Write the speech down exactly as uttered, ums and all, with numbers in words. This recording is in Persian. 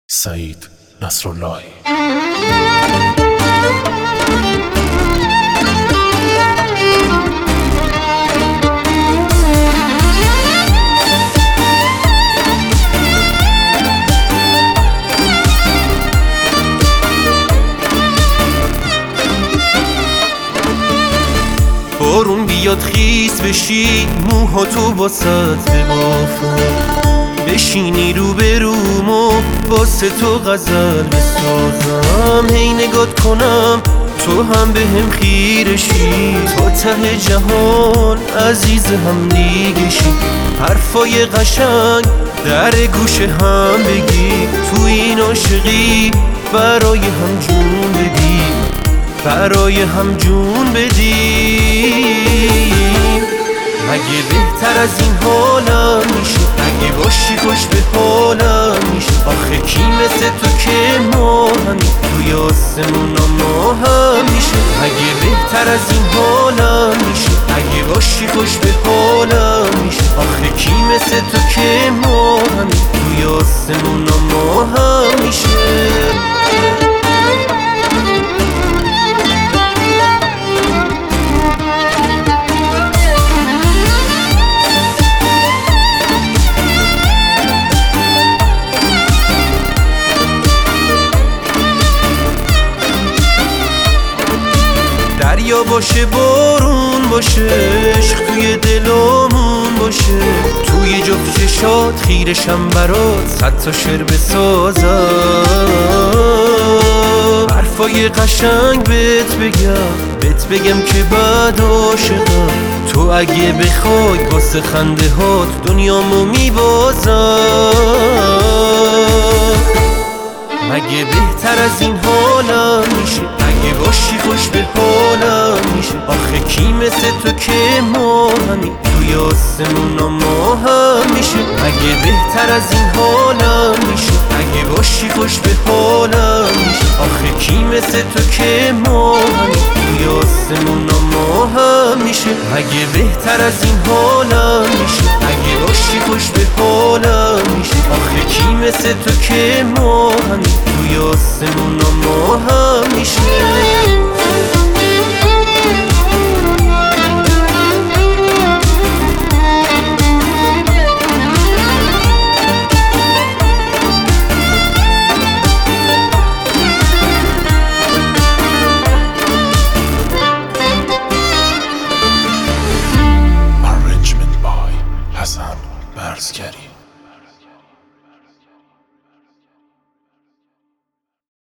سعید نصراللهی. بارون بیاد خیس بشی موهاتو واسط ببافم، بشینی رو بروم و واسه تو غزل بسازم، هی نگات کنم تو هم به هم خیرشی، تا ته جهان عزیز هم دیگه شی، حرفای قشنگ در گوش هم بگی، تو این عاشقی برای هم جون بدی، برای هم جون بدی. مگه بهتر از این حالم میشه؟ اگه باشی خوش به حالم میشه؟ آخه کی مثل تو که ما همین توی آسمونا ما هم میشه؟ مگه بهتر از این حالم میشه؟ اگه باشی خوش به حالم میشه؟ آخه کی مثل تو که ما همین توی آسمونا ما هم میشه؟ دریا باشه بارون باشه، عشق توی دلامون باشه، توی جفت چشات خیرشم برات صد تا شعر بسازم، حرفای قشنگ بهت بگم، بهت بگم که بعد عاشقم، تو اگه بخوای واسه خنده هات دنیامو میبازم. مگه بهتر از این حالم میشه؟ اگه باشی خوش به حالم میشه؟ آخه کی مثل تو که ما همین توی آسمونا ما هم میشه؟ مگه بهتر از این حالم میشه؟ اگه باشی خوش به حالم میشه؟ آخه کی مثل تو که ما همین توی آسمونا ما هم میشه؟ مگه بهتر از این حالم میشه؟ اگه باشی خوش به حالم میشه؟ آخه کی مثل تو که ما همین توی آسمونا ما هم میشه؟